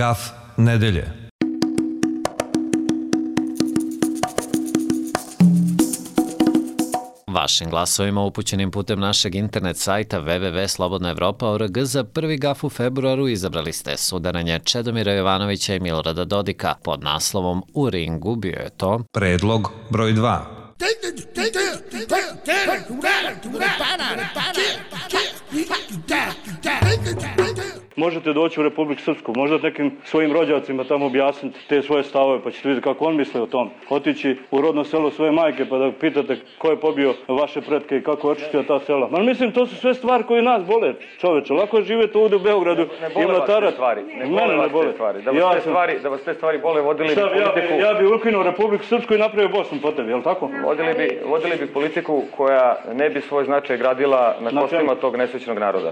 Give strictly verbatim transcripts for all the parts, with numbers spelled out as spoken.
Gaf nedelje. Vašim glasovima upućenim putem našeg internet sajta w w w tačka slobodna evropa tačka org za prvi gaf u februaru izabrali ste sudaranje Čedomira Jovanovića i Milorada Dodika. Pod naslovom U ringu bio je to Predlog broj dva. Možete doći u Republiku Srpsku, možda nekim svojim rođacima tamo objasniti te svoje stavove, pa ćete vidjeti kako on misle o tom. Otići u rodno selo svoje majke pa da pitate ko je pobio vaše pretke i kako je očistio ta sela. Ma mislim, to su sve stvari koje nas bole, čoveče. Lako je živjeti ovdje u Beogradu i mlatarat. Ne bole vas te stvari. Da vas te stvari, da vas te stvari bole, vodili bi politiku... Ja bi ukinuo Republiku Srpsku i napravio Bosnu po tebi, je li tako? Vodili bi, vodili bi politiku koja ne bi svoj značaj gradila na kostima tog nesrećnog naroda.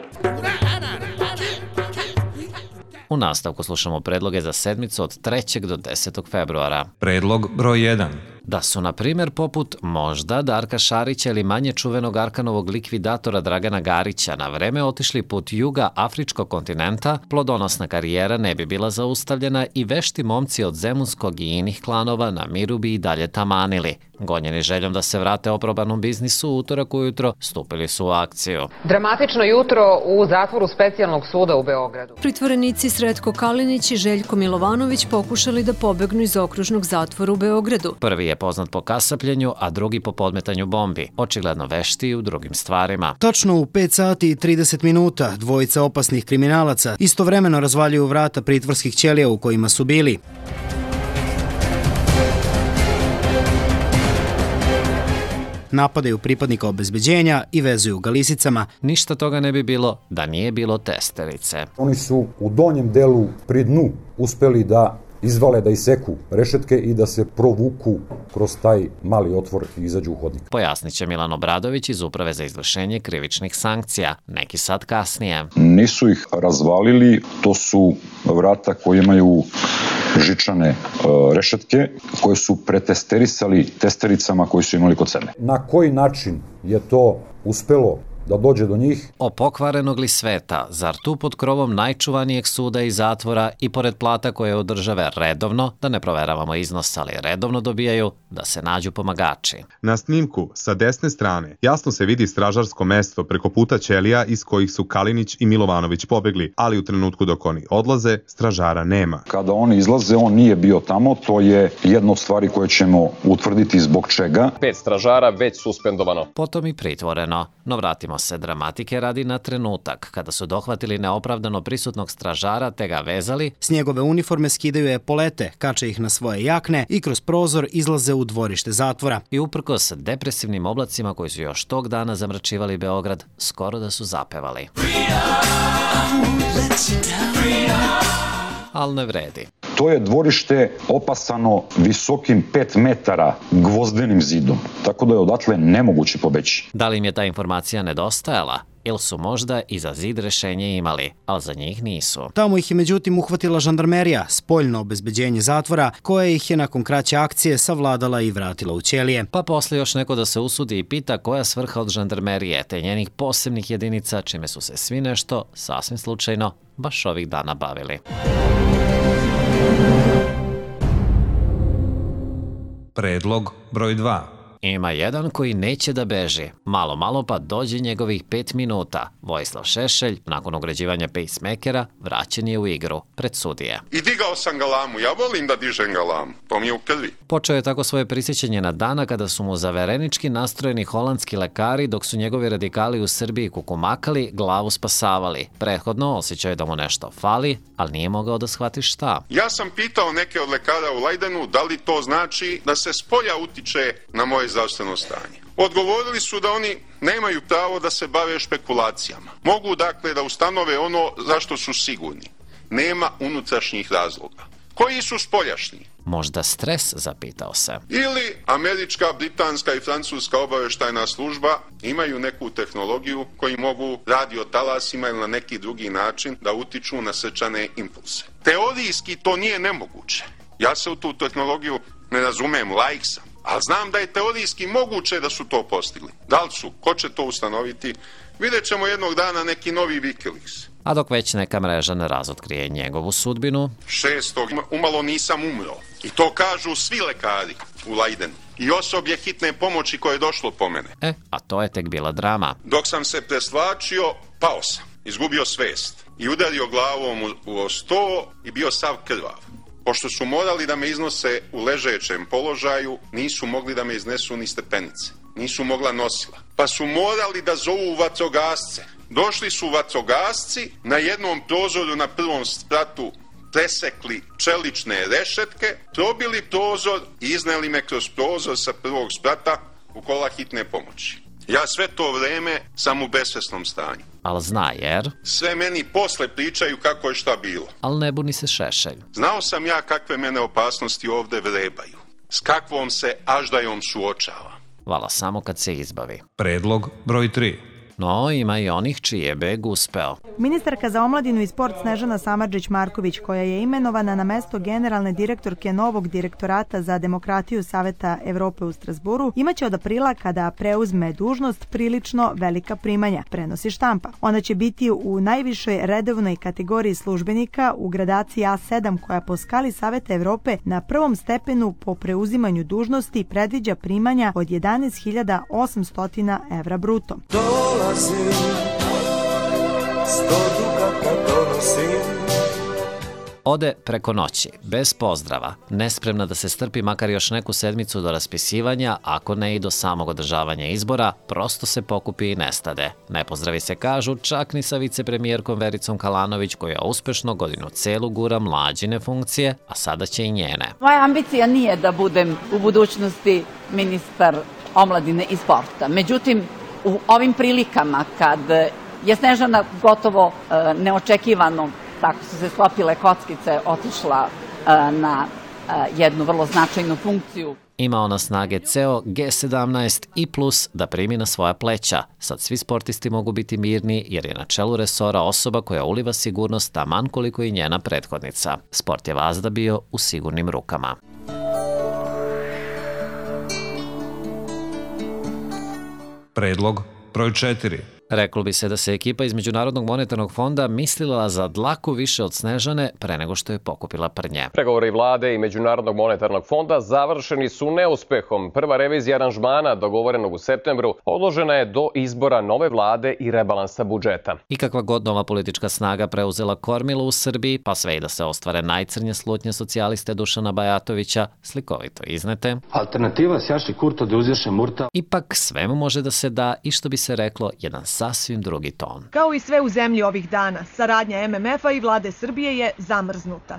U nastavku slušamo predloge za sedmicu od trećeg do desetog februara. Predlog broj jedan. Da su, na primjer, poput možda Darka Šarića ili manje čuvenog Arkanovog likvidatora Dragana Garića na vreme otišli put juga afričkog kontinenta, plodonosna karijera ne bi bila zaustavljena i vešti momci od zemunskog i inih klanova na miru bi i dalje tamanili. Gonjeni željom da se vrate oprobanom biznisu, u utorak ujutro stupili su u akciju. Dramatično jutro u zatvoru specijalnog suda u Beogradu. Pritvorenici Sretko Kalinić i Željko Milovanović pokušali da pobegnu iz okružnog zatvora u Beogradu. Prvi je poznat po kasapljenju, a drugi po podmetanju bombi. Očigledno vešti i u drugim stvarima. Tačno u pet sati i trideset minuta dvojica opasnih kriminalaca istovremeno razvaljuju vrata pritvorskih ćelija u kojima su bili. Napadaju pripadnika obezbeđenja i vezuju ga lisicama. Ništa toga ne bi bilo da nije bilo testerice. Oni su u donjem delu pri dnu uspeli da izvale, da iseku rešetke i da se provuku kroz taj mali otvor i izađu u hodnik. Pojasnit će Milan Obradović iz Uprave za izvršenje krivičnih sankcija. Neki sat kasnije. Nisu ih razvalili, to su vrata koje imaju žičane e, rešetke koje su pretesterisali testericama koji su imali kod sebe. Na koji način je to uspelo da dođe do njih? O pokvarenog li sveta, zar tu pod krovom najčuvanijeg suda i zatvora i pored plata koje od države redovno, da ne proveravamo iznos, ali redovno dobijaju, da se nađu pomagači. Na snimku sa desne strane jasno se vidi stražarsko mesto preko puta ćelija iz kojih su Kalinić i Milovanović pobegli, ali u trenutku dok oni odlaze, stražara nema. Kada oni izlaze, on nije bio tamo, to je jedna od stvari koje ćemo utvrditi zbog čega. Pet stražara već suspendovano. Potom i pritvoreno, no vratimo se dramatike radi na trenutak kada su dohvatili neopravdano prisutnog stražara te ga vezali. S njegove uniforme skidaju epolete, kače ih na svoje jakne i kroz prozor izlaze u dvorište zatvora. I uprkos depresivnim oblacima koji su još tog dana zamračivali Beograd, skoro da su zapevali. Ali ne vredi. To je dvorište opasano visokim pet metara gvozdenim zidom, tako da je odatle nemoguće pobeći. Da li im je ta informacija nedostajala? Ili su možda i za zid rešenje imali, ali za njih nisu. Tamo ih je međutim uhvatila žandarmerija, spoljno obezbeđenje zatvora, koja ih je nakon kraće akcije savladala i vratila u ćelije. Pa posle još neko da se usudi i pita koja svrha od žandarmerije te njenih posebnih jedinica, čime su se svi nešto, sasvim slučajno, baš ovih dana bavili. Predlog broj dva. Ima jedan koji neće da beži. Malo, malo pa dođe njegovih pet minuta. Vojislav Šešelj, nakon ugrađivanja pacemakera, vraćen je u igru pred sudije. I digao sam galamu, ja volim da dižem galamu, to mi je u krvi. Počeo je tako svoje prisjećanje na dana kada su mu zaverenički nastrojeni holandski lekari, dok su njegovi radikali u Srbiji kukumakali, glavu spasavali. Prethodno osjećao je da mu nešto fali, ali nije mogao da shvati šta. Ja sam pitao neke od lekara u Lajdanu da li to znači da se spolja utiče na moje zdravstveno stanje. Odgovorili su da oni nemaju pravo da se bave špekulacijama. Mogu dakle da ustanove ono zašto su sigurni. Nema unutrašnjih razloga. Koji su spoljašnji? Možda stres, zapitao se. Ili američka, britanska i francuska obaveštajna služba imaju neku tehnologiju koji mogu radiotalasima ili na neki drugi način da utiču na srčane impulse. Teorijski to nije nemoguće. Ja se u tu tehnologiju ne razumem, laik sam. ali znam da je teorijski moguće da su to postigli. Da li su? Ko će to ustanoviti? Vidjet ćemo jednog dana neki novi Wikileaks. A dok već neka mreža ne razotkrije njegovu sudbinu... Šestog umalo nisam umro. I to kažu svi lekari u Lajdenu. I osoblje hitne pomoći koje je došlo po mene. E, a to je tek bila drama. Dok sam se preslačio, pao sam. Izgubio svest. I udario glavom u, u sto i bio sav krvav. Pošto su morali da me iznose u ležećem položaju, nisu mogli da me iznesu ni stepenice. Nisu mogla nosila. Pa su morali da zovu vatrogasce. Došli su vatrogasci, na jednom prozoru na prvom spratu presekli čelične rešetke, probili prozor i izneli me kroz prozor sa prvog sprata u kola hitne pomoći. Ja sve to vreme sam u besvesnom stanju. Al zna jer... Sve meni posle pričaju kako je šta bilo. Al ne buni se Šešelj. Znao sam ja kakve mene opasnosti ovde vrebaju. S kakvom se aždajom suočava. Vala samo kad se izbavi. Predlog broj tri. No, ima i onih čiji je beg uspeo. Ministarka za omladinu i sport Snežana Samardžić-Marković, koja je imenovana na mesto generalne direktorke novog direktorata za demokratiju Saveta Evrope u Strasburu, imaće od aprila, kada preuzme dužnost, prilično velika primanja, prenosi štampa. Ona će biti u najvišoj redovnoj kategoriji službenika u gradaciji A sedam, koja po skali Saveta Evrope na prvom stepenu po preuzimanju dužnosti predviđa primanja od jedanaest hiljada osamsto evra bruto. Ode preko noći, bez pozdrava, nespremna da se strpi makar još neku sedmicu do raspisivanja, ako ne i do samog održavanja izbora, prosto se pokupi i nestade. Ne pozdravi se kažu čak ni sa vicepremijerkom Vericom Kalanović, koja uspešno godinu celu gura mlađine funkcije, a sada će i njene. Moja ambicija nije da budem u budućnosti ministar omladine i sporta. Međutim, u ovim prilikama kad je Snežana gotovo e, neočekivano, tako su se sklopile kockice, otišla e, na e, jednu vrlo značajnu funkciju. Ima ona snage ceo G sedamnaest i plus da primi na svoja pleća. Sad svi sportisti mogu biti mirni jer je na čelu resora osoba koja uliva sigurnost taman koliko i njena prethodnica. Sport je vazda bio u sigurnim rukama. Predlog broj četiri. Reklo bi se da se ekipa iz Međunarodnog monetarnog fonda mislila za dlaku više od Snežane pre nego što je pokupila prnje. Pregovori vlade i Međunarodnog monetarnog fonda završeni su neuspehom. Prva revizija aranžmana dogovorenog u septembru odložena je do izbora nove vlade i rebalansa budžeta. I kakva god nova politička snaga preuzela kormilo u Srbiji, pa sve i da se ostvare najcrnje slutnje socijaliste Dušana Bajatovića, slikovito iznete. Alternativa Sjaši Kurto da uzješe murta. Ipak svemu može da se da i što bi se reklo jedan sasvim drugi ton. Kao i sve u zemlji ovih dana, saradnja M M F-a i vlade Srbije je zamrznuta.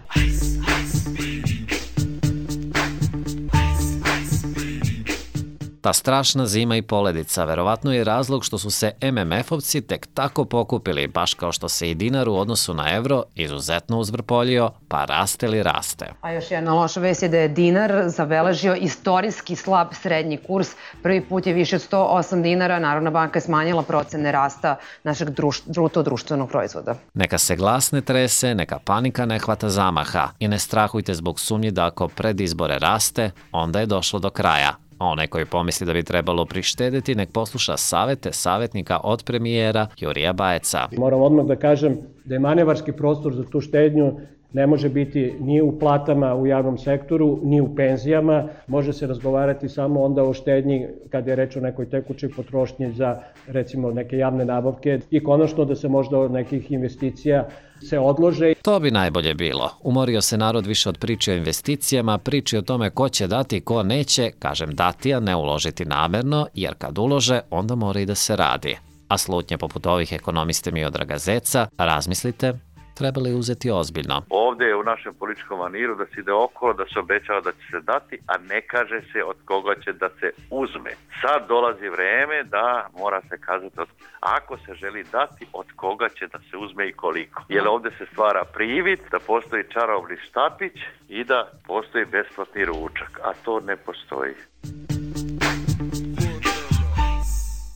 Ta strašna zima i poledica verovatno je razlog što su se M M F-ovci tek tako pokupili, baš kao što se i dinar u odnosu na evro izuzetno uzvrpoljio, pa raste li raste. A još jedna loša vest je da je dinar zabeležio istorijski slab srednji kurs. Prvi put je više od sto osam dinara, Narodna banka je smanjila procene rasta našeg druš, bruto društvenog proizvoda. Neka se glas ne trese, neka panika ne hvata zamaha i ne strahujte zbog sumnji da ako pred izbore raste, onda je došlo do kraja. Onaj koji pomisli da bi trebalo prištedeti, nek posluša savete savjetnika od premijera Jurija Bajeca. Moram odmah da kažem da je manevarski prostor za tu štednju ne može biti ni u platama u javnom sektoru, ni u penzijama. Može se razgovarati samo onda o štednji kad je reč o nekoj tekućoj potrošnji za recimo neke javne nabavke i konačno da se možda od nekih investicija se odlože. To bi najbolje bilo. Umorio se narod više od priče o investicijama, priči o tome ko će dati, ko neće, kažem dati, a ne uložiti namerno, jer kad ulože, onda mora i da se radi. A slutnje poput ovih ekonomiste Miodraga Zeca, razmislite, trebali uzeti ozbiljno. Ovdje je u našem političkom maniru da se ide okolo, da se obećava da će se dati, a ne kaže se od koga će da se uzme. Sad dolazi vreme da mora se kazati od, ako se želi dati, od koga će da se uzme i koliko. Jer ovdje se stvara privid da postoji čarobni štapić i da postoji besplatni ručak, a to ne postoji.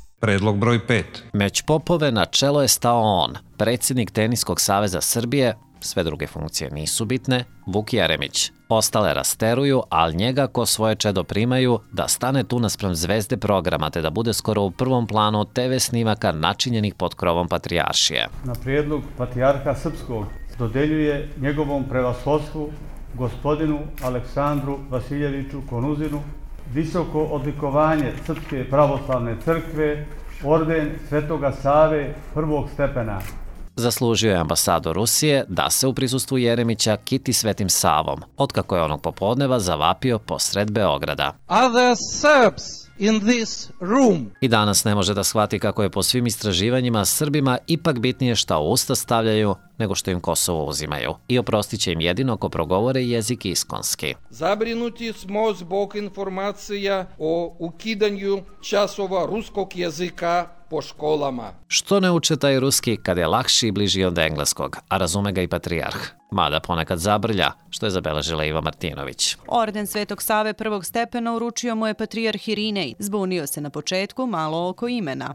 Predlog broj pet. Meć Popove na čelo je stao on, predsjednik Teniskog saveza Srbije, sve druge funkcije nisu bitne, Vuk Jeremić. Ostale rasteruju, ali njega ko svoje čedo primaju da stane tu naspram zvezde programa te da bude skoro u prvom planu te ve snimaka načinjenih pod krovom patrijaršije. Na prijedlog patrijarha Srpskog dodeljuje njegovom prevashodstvu gospodinu Aleksandru Vasiljeviću Konuzinu visoko odlikovanje Srpske pravoslavne crkve, orden Svetoga Save prvog stepena. Zaslužio je ambasador Rusije da se u prisustvu Jeremića kiti Svetim Savom, otkako je onog popodneva zavapio posred Beograda. Other Serbs in this room. I danas ne može da shvati kako je po svim istraživanjima Srbima ipak bitnije šta u usta stavljaju nego što im Kosovo uzimaju. I oprostit će im jedino ako progovore jezik iskonski. Zabrinuti smo zbog informacija o ukidanju časova ruskog jezika po školama. Što ne uče taj ruski kad je lakši i bliži od engleskog, a razume ga i patrijarh? Mada ponekad zabrlja, što je zabeležila Iva Martinović. Orden Svetog Save prvog stepena uručio mu je patrijarh Irinej. Zbunio se na početku malo oko imena.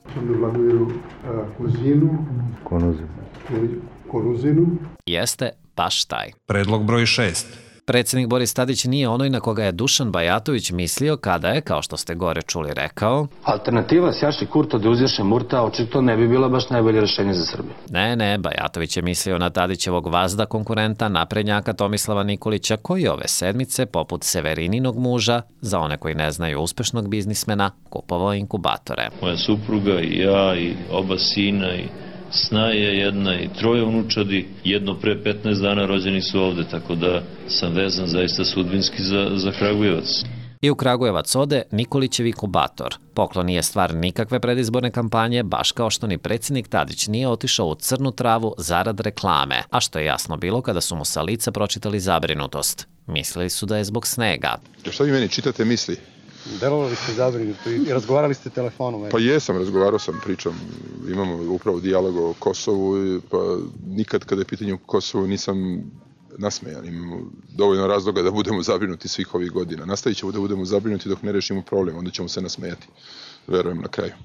Jeste baš taj. Predlog broj šest. Predsjednik Boris Tadić nije onoj na koga je Dušan Bajatović mislio kada je, kao što ste gore čuli, rekao: Alternativa Sjaši Kurta da uzješe Murta očito ne bi bila baš najbolje rešenje za Srbiju. Ne, ne, Bajatović je mislio na Tadićevog vazda konkurenta naprednjaka Tomislava Nikolića, koji ove sedmice, poput Severininog muža, za one koji ne znaju uspešnog biznismena, kupovao inkubatore. Moja supruga i ja i oba sina i snaje jedna i troje unučadi, jedno pre petnaest dana rođeni su ovde, tako da sam vezan zaista sudbinski za, za Kragujevac. I u Kragujevac ode Nikolićev inkubator. Poklon nije stvar nikakve predizborne kampanje, baš kao što ni predsjednik Tadić nije otišao u crnu travu zarad reklame, a što je jasno bilo kada su mu sa lica pročitali zabrinutost. Mislili su da je zbog snega. Šta vi meni čitate misli? Delovali ste zabrinuto i razgovarali ste telefonom. Pa jesam, razgovarao sam, pričam, imamo upravo dijalog o Kosovu, pa nikad kada je pitanje o Kosovu nisam nasmejan. Imamo dovoljno razloga da budemo zabrinuti svih ovih godina. Nastavit ćemo da budemo zabrinuti dok ne rešimo problem, onda ćemo se nasmejati. Verujem na kraju.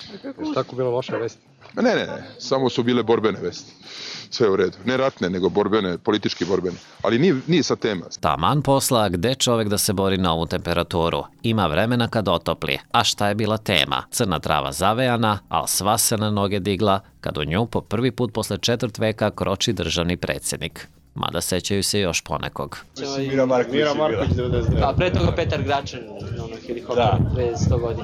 Je tako bila loša vest? Ne, ne, ne, samo su bile borbene vesti. Sve u redu. Ne ratne, nego borbene, politički borbene. Ali nije, nije sa tema. Taman posla, gde čovek da se bori na ovu temperaturu. Ima vremena kad otopli. A šta je bila tema? Crna trava zavejana, ali sva se na noge digla, kad u nju po prvi put posle četvrt veka kroči državni predsjednik. Mada sećaju se još ponekog. Mira Marković je bila. A pre toga Petar Gračan, ono helikopter, pre sto godina.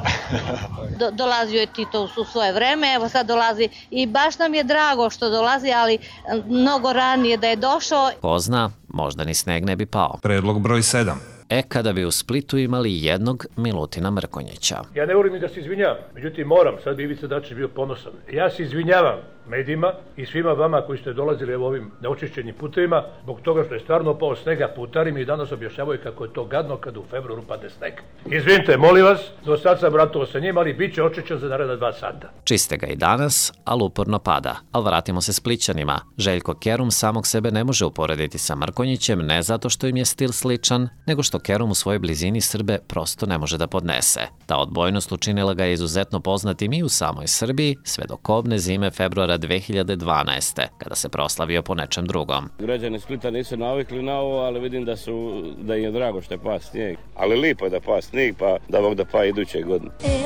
Do, dolazio je Tito u svoje vreme, evo sad dolazi i baš nam je drago što dolazi, ali mnogo ranije da je došao. Ko zna, možda ni sneg ne bi pao. Predlog broj sedam. E, kada bi u Splitu imali jednog Milutina Mrkonjića. Ja ne volim ni da se izvinjavam, međutim moram, sad bi Ivica Dačić bio ponosan. Ja se izvinjavam medijima i svima vama koji ste dolazili evo ovim neočišćenim putevima, zbog toga što je stvarno pao snega, putari mi danas objašnjavaju kako je to gadno kad u februaru padne sneg. Izvinite, molim vas, do sad sam ratovao sa njim, ali bit će očišćen za naredna dva sata. Čiste ga i danas, ali uporno pada. Ali vratimo se Splićanima. Željko Kerum samog sebe ne može uporediti sa Mrkonjićem, ne zato što im je stil sličan, nego što Kerum u svojoj blizini Srbe prosto ne može da podnese. Ta odbojnost učinila ga je izuzetno poznatim i u samoj Srbiji, sve do kobne zime februara dve hiljade dvanaeste. kada se proslavio po nečem drugom. Građani Splita nisu navikli na ovo, ali vidim da su da im je drago što je pa snijeg. Ali lipo je da pa snijeg, pa da mogu da pa iduće godine. E,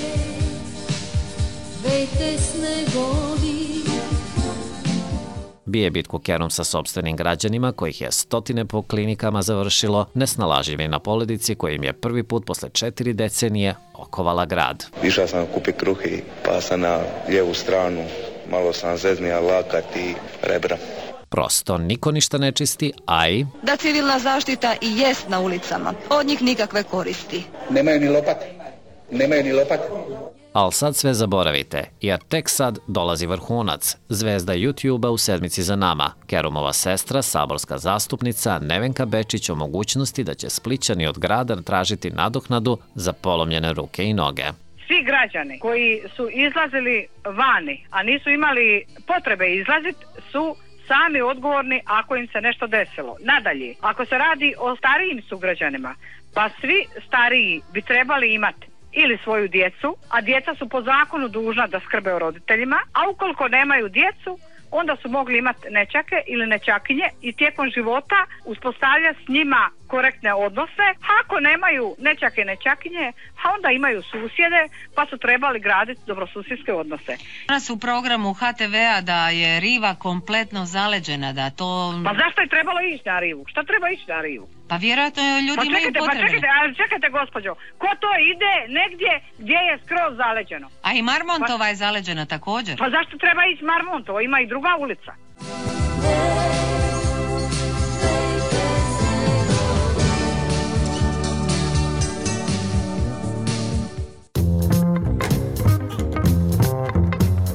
vejte snegovi. Bije bitku Kerum sa sopstvenim građanima, kojih je stotine po klinikama završilo, nesnalažljivi na poledici koji im je prvi put posle četiri decenije okovala grad. Išao sam kupi kruh i pa sam na lijevu stranu, malo sam zeznija lakat i rebra. Prosto niko ništa ne čisti, a i... Da civilna zaštita i jest na ulicama, od njih nikakve koristi. Nemaju ni lopate, nemaju ni lopate. Ali sad sve zaboravite, jer tek sad dolazi vrhunac. Zvezda YouTube-a u sedmici za nama. Kerumova sestra, saborska zastupnica Nevenka Bečić o mogućnosti da će Splićani od grada tražiti nadoknadu za polomljene ruke i noge. Svi građani koji su izlazili vani, a nisu imali potrebe izlaziti, su sami odgovorni ako im se nešto desilo. Nadalje, ako se radi o starijim sugrađanima, pa svi stariji bi trebali imati ili svoju djecu, a djeca su po zakonu dužna da skrbe o roditeljima, a ukoliko nemaju djecu, onda su mogli imati nećake ili nećakinje i tijekom života uspostavljati s njima korektne odnose. Ako nemaju nećake i nećakinje, a onda imaju susjede, pa su trebali graditi dobrosusjedske odnose. Danas u programu ha te vea da je riva kompletno zaleđena, da to... Pa zašto je trebalo ići na rivu? Šta treba ići na rivu? Pa vjerojatno ljudi pa imaju čekajte, potrebe. Pa čekajte, a čekajte gospođo, ko to ide negdje gdje je skroz zaleđeno? A i Marmontova pa, je zaleđena također. Pa zašto treba ići Marmontova? Ima i druga ulica.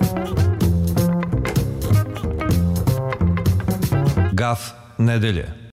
Gaf nedelje.